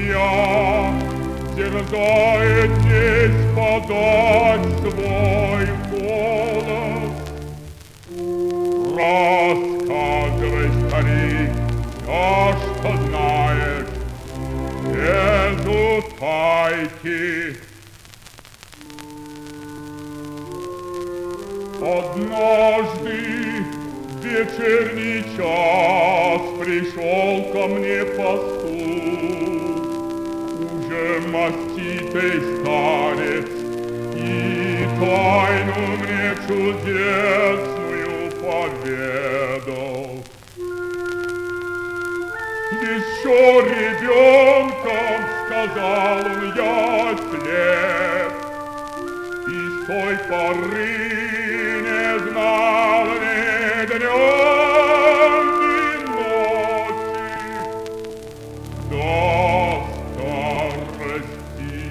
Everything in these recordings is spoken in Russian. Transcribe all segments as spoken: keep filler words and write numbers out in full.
меня терзает здесь подать свой голос. Рассказывай, старик, все, что знаешь, без утайки. Однажды в вечерний час пришел ко мне пастух, уже маститый старец, и тайну мне чудесную поведал. Еще ребенком, сказал он, я слеп, и с той поры не знал ни днем, ни ночи до старости.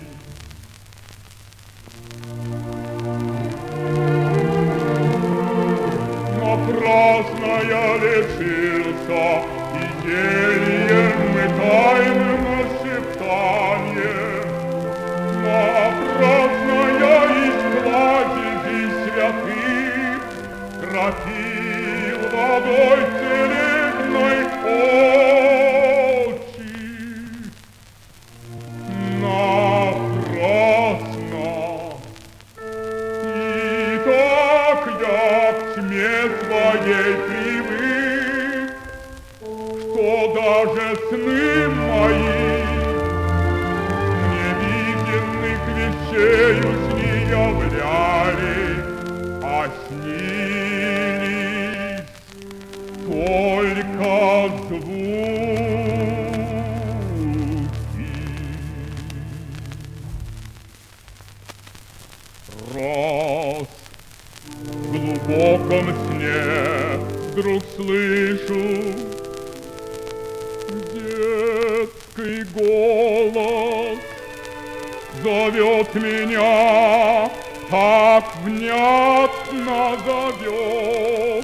Напрасно я лечился и зельем, и тайным нашептанием. Напрасно я из кладезей святых кропил водой целебной очи. Напрасно. И так я к тьме своей привык, что даже сны мои невиденных вещей уж не являли, а снились только звуки. Раз в глубоком сне вдруг слышу детский голос, зовет меня, так внятно зовет.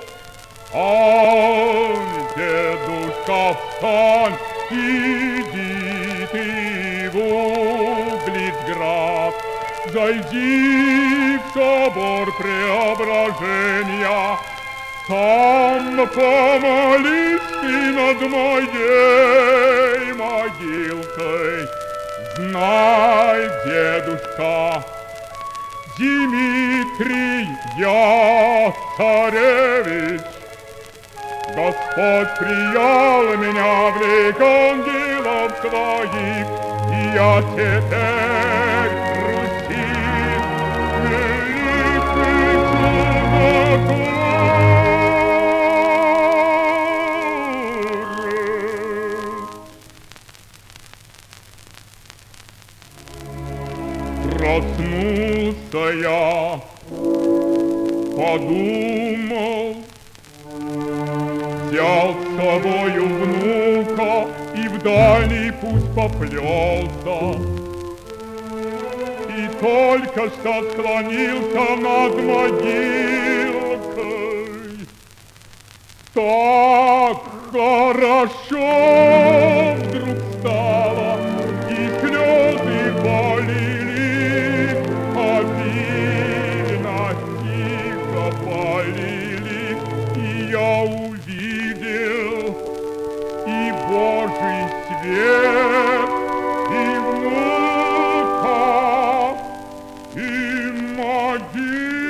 Ай, дедушка, встань, иди ты в Углицград, зайди в собор Преображения, там помолись ты над моей могилкой. Знай, дедушка, Дмитрий, я царевич, Господь приял меня в лик ангелов своих, и я теперь Руси великий чудотворец. Проснулся я, подумал, взял с собою внука и в дальний путь поплелся. И только что склонился над могилкой, так хорошо вдруг стало, и слезы полились, обильно, тихо полились, и я увидел и Божий свет, и внука, и могилу.